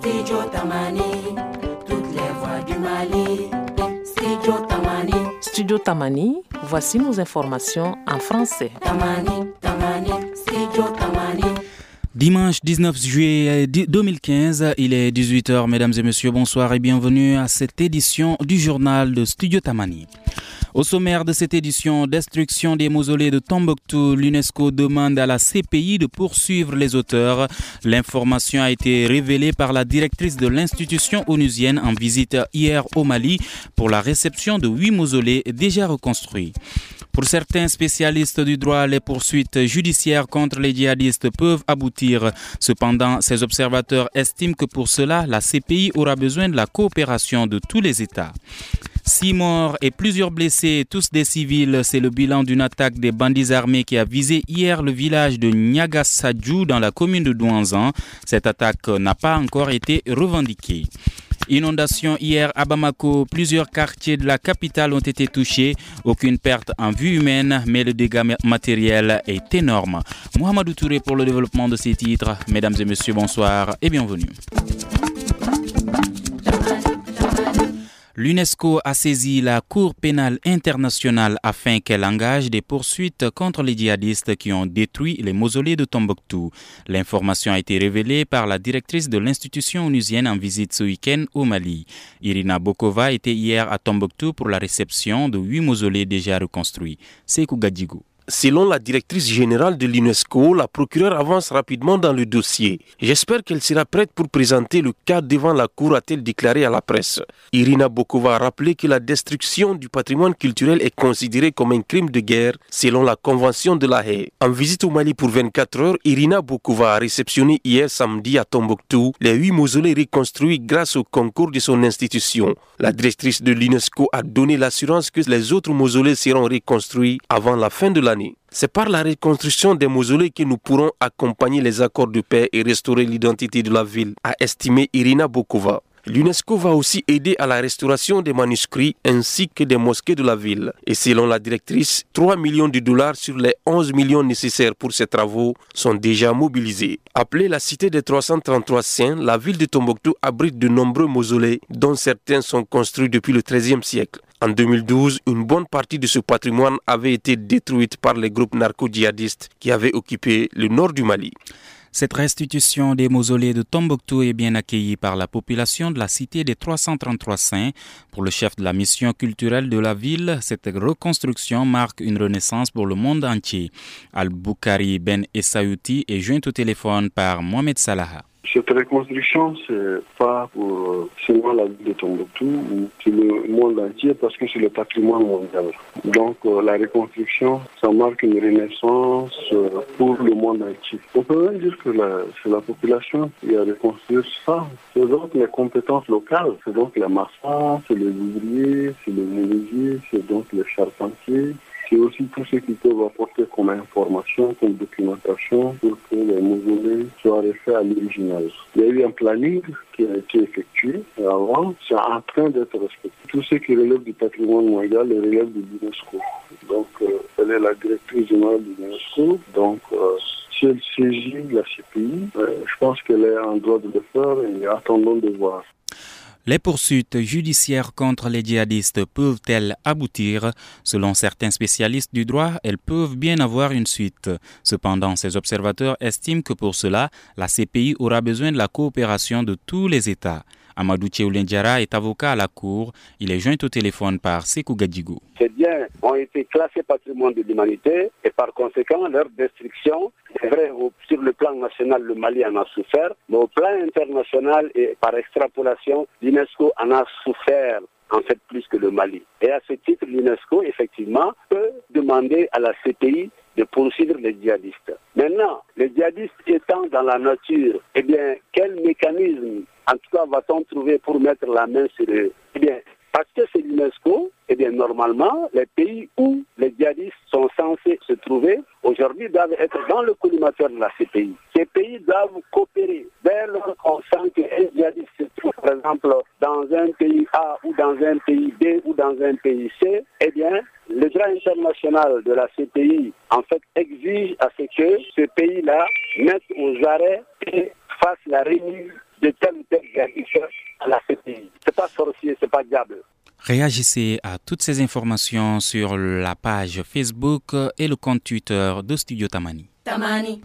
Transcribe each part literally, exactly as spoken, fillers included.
Studio Tamani, toutes les voix du Mali. Studio Tamani. Studio Tamani, voici nos informations en français. Tamani, Tamani, Studio Tamani. Dimanche dix-neuf juillet deux mille quinze, il est dix-huit heures. Mesdames et messieurs, bonsoir et bienvenue à cette édition du journal de Studio Tamani. Au sommaire de cette édition, destruction des mausolées de Tombouctou, l'UNESCO demande à la C P I de poursuivre les auteurs. L'information a été révélée par la directrice de l'institution onusienne en visite hier au Mali pour la réception de huit mausolées déjà reconstruits. Pour certains spécialistes du droit, les poursuites judiciaires contre les djihadistes peuvent aboutir. Cependant, ces observateurs estiment que pour cela, la C P I aura besoin de la coopération de tous les États. Six morts et plusieurs blessés, tous des civils, c'est le bilan d'une attaque des bandits armés qui a visé hier le village de Niagasadjou dans la commune de Douanzan. Cette attaque n'a pas encore été revendiquée. Inondation hier à Bamako, plusieurs quartiers de la capitale ont été touchés. Aucune perte en vie humaine, mais le dégât matériel est énorme. Mohamedou Touré pour le développement de ces titres. Mesdames et messieurs, bonsoir et bienvenue. L'UNESCO a saisi la Cour pénale internationale afin qu'elle engage des poursuites contre les djihadistes qui ont détruit les mausolées de Tombouctou. L'information a été révélée par la directrice de l'institution onusienne en visite ce week-end au Mali. Irina Bokova était hier à Tombouctou pour la réception de huit mausolées déjà reconstruits. Sekou Gadjigo. Selon la directrice générale de l'UNESCO, la procureure avance rapidement dans le dossier. J'espère qu'elle sera prête pour présenter le cas devant la Cour, a-t-elle déclaré à la presse. Irina Bokova a rappelé que la destruction du patrimoine culturel est considérée comme un crime de guerre selon la Convention de la Haye. En visite au Mali pour vingt-quatre heures, Irina Bokova a réceptionné hier samedi à Tombouctou les huit mausolées reconstruits grâce au concours de son institution. La directrice de l'UNESCO a donné l'assurance que les autres mausolées seront reconstruits avant la fin de l'année. C'est par la reconstruction des mausolées que nous pourrons accompagner les accords de paix et restaurer l'identité de la ville, a estimé Irina Bokova. L'UNESCO va aussi aider à la restauration des manuscrits ainsi que des mosquées de la ville. Et selon la directrice, trois millions de dollars sur les onze millions nécessaires pour ces travaux sont déjà mobilisés. Appelée la cité des trois cent trente-trois saints, la ville de Tombouctou abrite de nombreux mausolées dont certains sont construits depuis le treizième siècle. En deux mille douze, une bonne partie de ce patrimoine avait été détruite par les groupes narco-djihadistes qui avaient occupé le nord du Mali. Cette restitution des mausolées de Tombouctou est bien accueillie par la population de la cité des trois cent trente-trois saints. Pour le chef de la mission culturelle de la ville, cette reconstruction marque une renaissance pour le monde entier. Al-Boukari Ben Essaouti est joint au téléphone par Mohamed Salaha. Cette reconstruction, c'est pas pour seulement la ville de Tombouctou ou c'est le monde entier parce que c'est le patrimoine mondial. Donc euh, la reconstruction, ça marque une renaissance euh, pour le monde entier. On peut même dire que la, c'est la population qui a reconstruit ça. C'est donc les compétences locales, c'est donc les maçons, c'est les ouvriers, c'est les menuisiers, c'est donc les charpentiers. C'est aussi tous ceux qui peuvent apporter comme information, comme documentation pour que les mausolées soient refaits à l'original. Il y a eu un planning qui a été effectué avant, c'est en train d'être respecté. Tout ce qui relève du patrimoine mondial relève de l'UNESCO. Donc, euh, elle est la directrice générale de l'UNESCO. Donc, euh, si elle saisit la C P I, euh, je pense qu'elle est en droit de le faire et attendons de voir. Les poursuites judiciaires contre les djihadistes peuvent-elles aboutir? Selon certains spécialistes du droit, elles peuvent bien avoir une suite. Cependant, ces observateurs estiment que pour cela, la C P I aura besoin de la coopération de tous les États. Amadou Tchéoulendjara est avocat à la Cour. Il est joint au téléphone par Sekou Gadjigo. Ces biens ont été classés patrimoine de l'humanité et par conséquent, leur destruction, c'est vrai, sur le plan national, le Mali en a souffert, mais au plan international et par extrapolation, l'UNESCO en a souffert en fait plus que le Mali. Et à ce titre, l'UNESCO, effectivement, peut demander à la C P I de poursuivre les djihadistes. Maintenant, les djihadistes étant dans la nature, eh bien, quel mécanisme, en tout cas, va-t-on trouver pour mettre la main sur eux? Eh bien, parce que c'est l'UNESCO, eh bien, normalement, les pays où les djihadistes sont censés se trouver, aujourd'hui, doivent être dans le collimateur de la C P I. Ces pays doivent coopérer. Dès lors qu'on sent qu'un djihadiste se trouve, par exemple, dans un pays A ou dans un pays B ou dans un pays C, eh bien, le droit international de la C P I, en fait, exige à ce que ce pays-là mette aux arrêts et fasse la remise de tel ou tel irrémédiable. Réagissez à toutes ces informations sur la page Facebook et le compte Twitter de Studio Tamani. Tamani.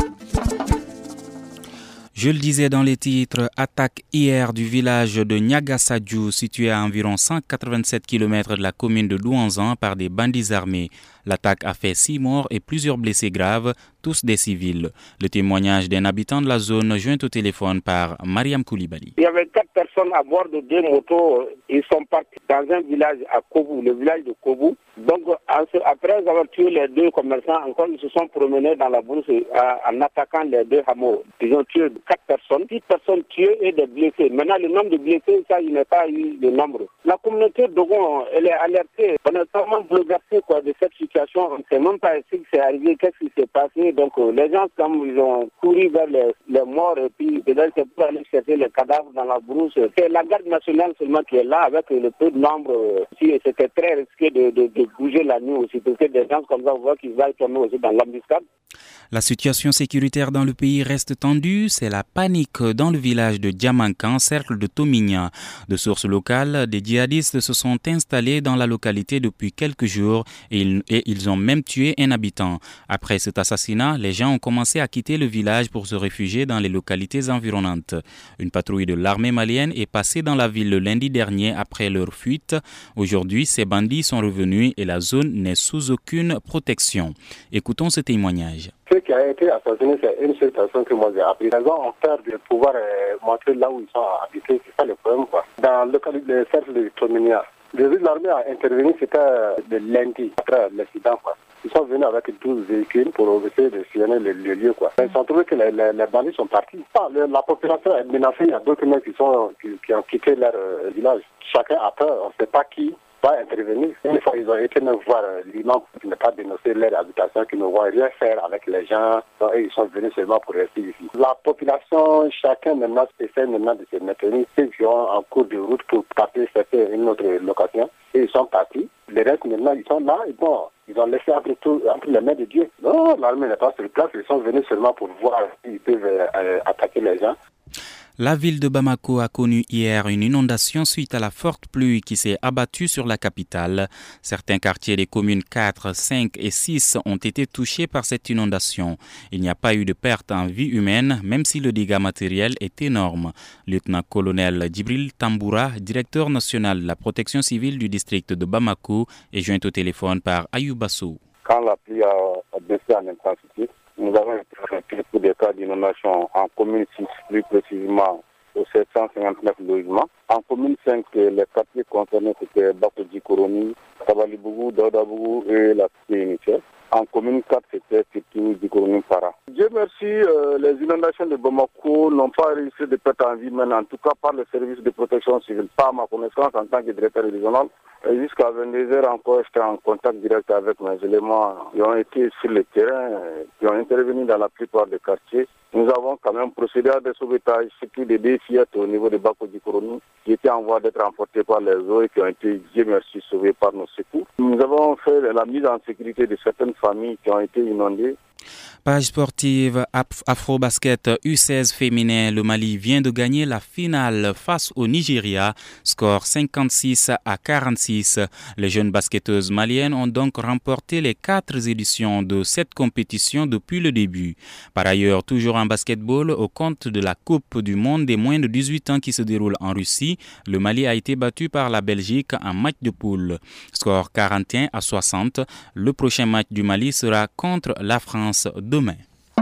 Je le disais dans les titres, attaque hier du village de Niagasadju, situé à environ cent quatre-vingt-sept kilomètres de la commune de Douanzan par des bandits armés. L'attaque a fait six morts et plusieurs blessés graves, tous des civils. Le témoignage d'un habitant de la zone joint au téléphone par Mariam Koulibaly. Il y avait quatre personnes à bord de deux motos. Ils sont partis dans un village à Kobu, le village de Kobu. Donc après avoir tué les deux commerçants, encore ils se sont promenés dans la brousse en attaquant les deux hameaux. Ils ont tué quatre personnes, six personnes tuées et des blessés. Maintenant le nombre de blessés, ça il n'a pas eu le nombre. La communauté d'Ogon, elle est alertée. On est tellement bouleversé quoi, de cette situation. On ne sait même pas ce qui s'est arrivé, qu'est-ce qui s'est passé. Donc euh, les gens, comme ils ont couru vers les, les morts et puis peut-être c'est pour aller chercher les cadavres dans la brousse. C'est la garde nationale seulement qui est là avec le peu de nombre. Euh, si c'était très risqué de, de, de bouger la nuit aussi, parce que des gens comme ça, on voit qu'ils vont tomber aussi dans l'embuscade. La situation sécuritaire dans le pays reste tendue. C'est la panique dans le village de Diamankan, cercle de Tomigna. De sources locales, des djihadistes se sont installés dans la localité depuis quelques jours et ils, et ils ont même tué un habitant. Après cet assassinat, les gens ont commencé à quitter le village pour se réfugier dans les localités environnantes. Une patrouille de l'armée malienne est passée dans la ville le lundi dernier après leur fuite. Aujourd'hui, ces bandits sont revenus et la zone n'est sous aucune protection. Écoutons ce témoignage. Ce qui a été assassiné, c'est une seule personne que moi j'ai appris. Les gens ont peur de pouvoir euh, montrer là où ils sont habités, c'est ça le problème quoi. Dans le cas du cercle de Tominia, l'armée a intervenu, c'était le lundi après l'accident quoi. Ils sont venus avec douze véhicules pour essayer de sillonner le, le lieu quoi. Ils ont trouvé que les, les, les bandits sont partis. Ah, le, la population est menacée, il y a d'autres mecs qui, sont, qui, qui ont quitté leur euh, village. Chacun a peur, on ne sait pas qui va intervenir. Une fois ils ont été même voir l'imam qui n'a pas dénoncé leur habitation, qui ne voit rien faire avec les gens, donc, ils sont venus seulement pour rester ici. La population, chacun maintenant essaie maintenant de se maintenir, ceux qui ont en cours de route pour partir chercher une autre location, et ils sont partis. Les restes maintenant ils sont là, et bon, ils ont laissé entre, tout, entre les mains de Dieu. Non, l'armée n'est pas sur place, ils sont venus seulement pour voir s'ils peuvent euh, attaquer les gens. La ville de Bamako a connu hier une inondation suite à la forte pluie qui s'est abattue sur la capitale. Certains quartiers des communes quatre, cinq et six ont été touchés par cette inondation. Il n'y a pas eu de perte en vie humaine, même si le dégât matériel est énorme. Lieutenant-colonel Djibril Tamboura, directeur national de la protection civile du district de Bamako, est joint au téléphone par Ayouba Sow. Quand la pluie a baissé en intensité, nous avons été pour des cas d'inondation en commune six, plus précisément aux sept cent cinquante-neuf logements. En commune cinq, les quartiers concernés c'était Bako-Djikoroni, Tabalibougou, Daoudabougou et la cité initiale. En commune quatre, c'était surtout Djikoroni-Para. Dieu merci, euh, les inondations de Bamako n'ont pas réussi de perte en vie, mais en tout cas par le service de protection civile, pas à ma connaissance en tant que directeur régional. Et jusqu'à vingt-deux heures encore, j'étais en contact direct avec mes éléments qui ont été sur le terrain, qui ont intervenu dans la plupart des quartiers. Nous avons quand même procédé à des sauvetages, surtout des deux fillettes au niveau de Bako-Djikoroni, qui étaient en voie d'être emportées par les eaux et qui ont été, Dieu merci, sauvées par nos secours. Nous avons fait la mise en sécurité de certaines familles qui ont été inondées. Page sportive Afro-Basket U seize féminin, le Mali vient de gagner la finale face au Nigeria, score cinquante-six à quarante-six. Les jeunes basketteuses maliennes ont donc remporté les quatre éditions de cette compétition depuis le début. Par ailleurs, toujours en basketball, au compte de la Coupe du monde des moins de dix-huit ans qui se déroule en Russie, le Mali a été battu par la Belgique en match de poule. Score quarante et un à soixante. Le prochain match du Mali sera contre la France demain.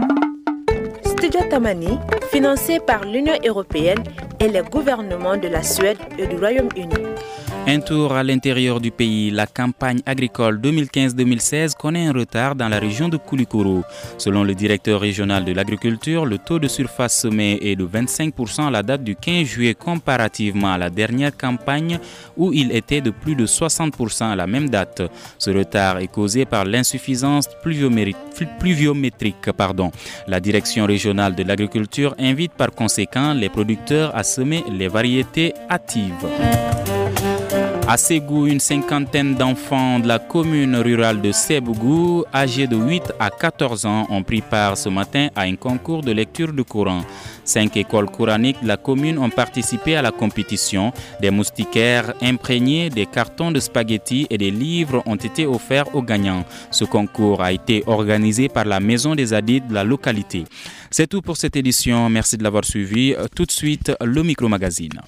Studio Tamani, financé par l'Union européenne et les gouvernements de la Suède et du Royaume-Uni. Un tour à l'intérieur du pays, la campagne agricole deux mille quinze deux mille seize connaît un retard dans la région de Koulikoro. Selon le directeur régional de l'agriculture, le taux de surface semée est de vingt-cinq pour cent à la date du quinze juillet comparativement à la dernière campagne où il était de plus de soixante pour cent à la même date. Ce retard est causé par l'insuffisance pluviométrique. Pardon. La direction régionale de l'agriculture invite par conséquent les producteurs à semer les variétés hâtives. À Ségou, une cinquantaine d'enfants de la commune rurale de Sebougou, âgés de huit à quatorze ans, ont pris part ce matin à un concours de lecture du Coran. Cinq écoles coraniques de la commune ont participé à la compétition. Des moustiquaires imprégnés, des cartons de spaghettis et des livres ont été offerts aux gagnants. Ce concours a été organisé par la Maison des Hadiths de la localité. C'est tout pour cette édition. Merci de l'avoir suivi. Tout de suite, le micro-magazine.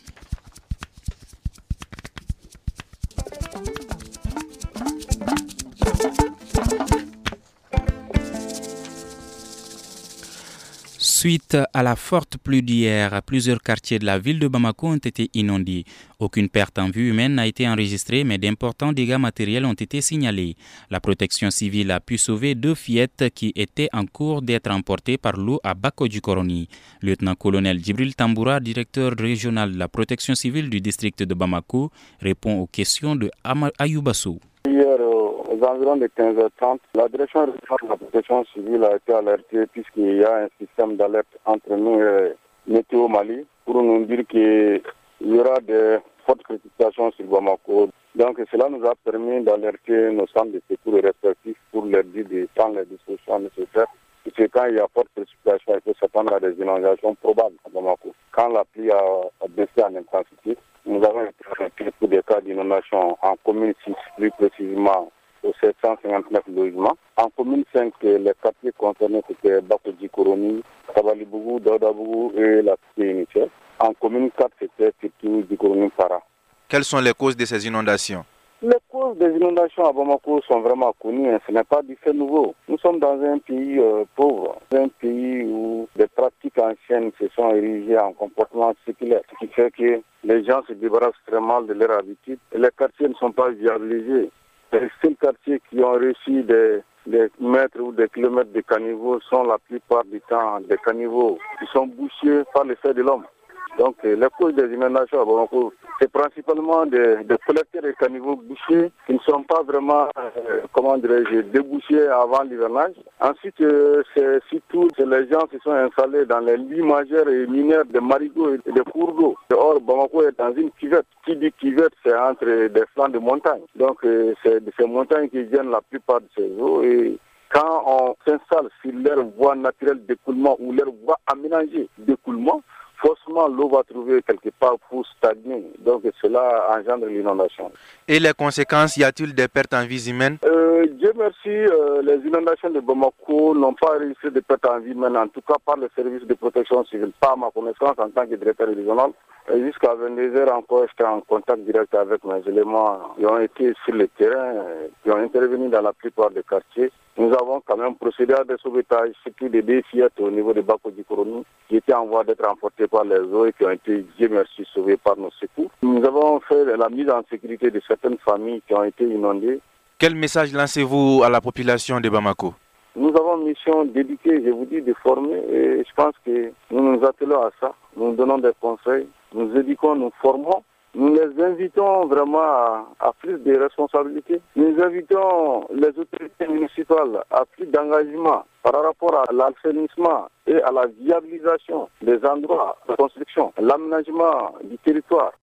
Suite à la forte pluie d'hier, plusieurs quartiers de la ville de Bamako ont été inondés. Aucune perte en vie humaine n'a été enregistrée, mais d'importants dégâts matériels ont été signalés. La protection civile a pu sauver deux fillettes qui étaient en cours d'être emportées par l'eau à Bako-Djikoroni. Lieutenant-colonel Djibril Tamboura, directeur régional de la protection civile du district de Bamako, répond aux questions de Ayoubasso. Hier, aux environs de quinze heures trente, la direction régionale de la protection civile a été alertée puisqu'il y a un système d'alerte entre nous et Météo Mali pour nous dire qu'il y aura des fortes précipitations sur Bamako. Donc cela nous a permis d'alerter nos centres de secours respectifs pour leur dire de prendre les dispositions nécessaires. Puisque quand il y a forte précipitation, il faut s'attendre à des inondations probables à Bamako. Quand la pluie a, a baissé en intensité, nous avons été alertés pour des cas d'inondation en commune six, plus précisément aux sept cent cinquante-neuf logements. En commune cinq, les quartiers concernés c'était Bako-Djikoroni, Tabalibougou, Daudabougou et la cité initiale. En commune quatre, c'était surtout Djikoroni-Para. Quelles sont les causes de ces inondations? Les causes des inondations à Bamako sont vraiment connues, hein. Ce n'est pas du fait nouveau. Nous sommes dans un pays euh, pauvre, un pays où des pratiques anciennes se sont érigées en comportement séculaire, ce qui fait que les gens se débarrassent très mal de leurs habitudes et les quartiers ne sont pas viabilisés. Les seuls quartiers qui ont reçu des, des mètres ou des kilomètres de caniveaux sont la plupart du temps des caniveaux qui sont bouchés par l'effet de l'homme. Donc les causes des inondations à Bamako, c'est principalement des, des collecteurs de caniveaux bouchés qui ne sont pas vraiment, euh, comment dirais-je, débouchés avant l'hivernage. Ensuite, euh, c'est surtout c'est les gens qui sont installés dans les lits majeurs et mineurs des marigots et des cours d'eau. Or, Bamako est dans une cuvette. Qui dit cuvette, c'est entre des flancs de montagne. Donc euh, c'est de ces montagnes qui viennent la plupart de ces eaux. Et quand on s'installe sur leur voie naturelle d'écoulement ou leur voie aménagée d'écoulement, forcément, l'eau va trouver quelque part pour stagner. Donc, cela engendre l'inondation. Et les conséquences, y a-t-il des pertes en vie humaine? euh, Dieu merci, euh, les inondations de Bamako n'ont pas réussi de pertes en vie humaine, en tout cas par le service de protection civile. Pas à ma connaissance en tant que directeur régional. Jusqu'à vingt-deux heures encore, j'étais en contact direct avec mes éléments qui ont été sur le terrain, qui ont intervenu dans la plupart des quartiers. Nous avons quand même procédé à des sauvetages, surtout des deux fillettes au niveau de Bako-Djikoroni, qui étaient en voie d'être emportées par les eaux et qui ont été, Dieu merci, sauvées par nos secours. Nous avons fait la mise en sécurité de certaines familles qui ont été inondées. Quel message lancez-vous à la population de Bamako? Nous avons une mission d'éduquer, je vous dis, de former, et je pense que nous nous attelons à ça. Nous donnons des conseils, nous éduquons, nous formons. Nous les invitons vraiment à, à plus de responsabilités. Nous invitons les autorités municipales à plus d'engagement par rapport à l'assainissement et à la viabilisation des endroits de construction, l'aménagement du territoire.